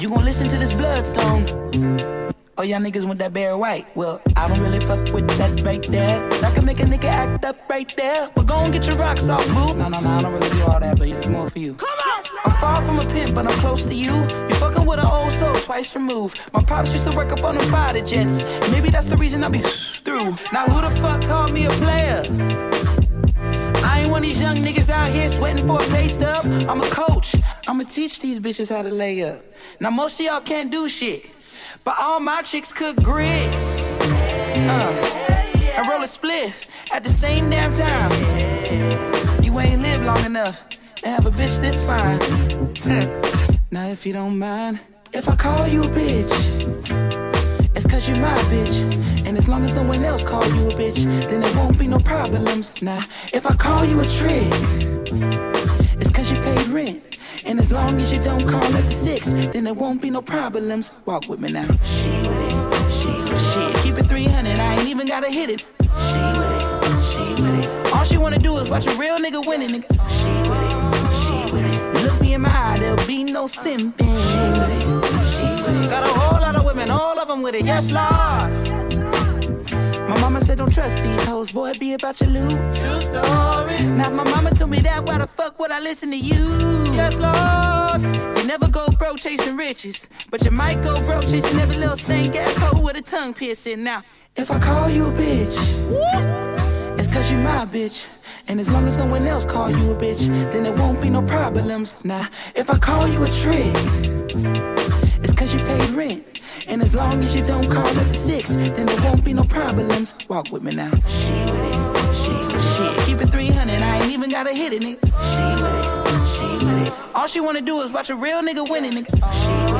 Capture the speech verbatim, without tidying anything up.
You gon' listen to this Bloodstone. Oh, y'all niggas want that Barry White. Well, I don't really fuck with that right there. That can make a nigga act up right there. But go and get your rocks off, boo. No, no, no, I don't really do all that, but it's more for you. Come on! I'm far from a pimp, but I'm close to you. You fucking with an old soul, twice removed. My pops used to work up on them fighter jets. Maybe that's the reason I be through. Now who the fuck called me a player? I ain't one of these young niggas out here sweating for a pay stub. I'm a coach. I'ma teach these bitches how to lay up. Now most of y'all can't do shit, but all my chicks cook grits. Uh, and roll a spliff at the same damn time. You ain't lived long enough to have a bitch this fine. Now if you don't mind, if I call you a bitch, it's cause you're my bitch. And as long as no one else call you a bitch, then there won't be no problems. Now if I call you a trick, it's cause you paid rent. And as long as you don't call at the six, then there won't be no problems. Walk with me now. She with it, she with it. Shit, keep it three hundred, I ain't even gotta hit it. She with it, she with it. All she wanna do is watch a real nigga winning, nigga. She with it, she with it. Look me in my eye, there'll be no simping. She with it, she with it. Got a whole lot of women, all of them with it, yes Lord. My mama said don't trust these hoes, boy, be about your loot. True story. Now my mama told me that, why the fuck would I listen to you? Yes, Lord. You never go broke chasing riches, but you might go broke chasing every little stank ass hoe with a tongue piercing. Now, if I call you a bitch, it's cause you my bitch. And as long as no one else call you a bitch, then there won't be no problems. Now, if I call you a trick, it's cause you paid rent. And as long as you don't call at the six, then there won't be no problems. Walk with me now. She with it, she with it. Shit, keep it three hundred, I ain't even gotta hit it, nigga. She with it, she with it. All she wanna do is watch a real nigga winning, nigga. She with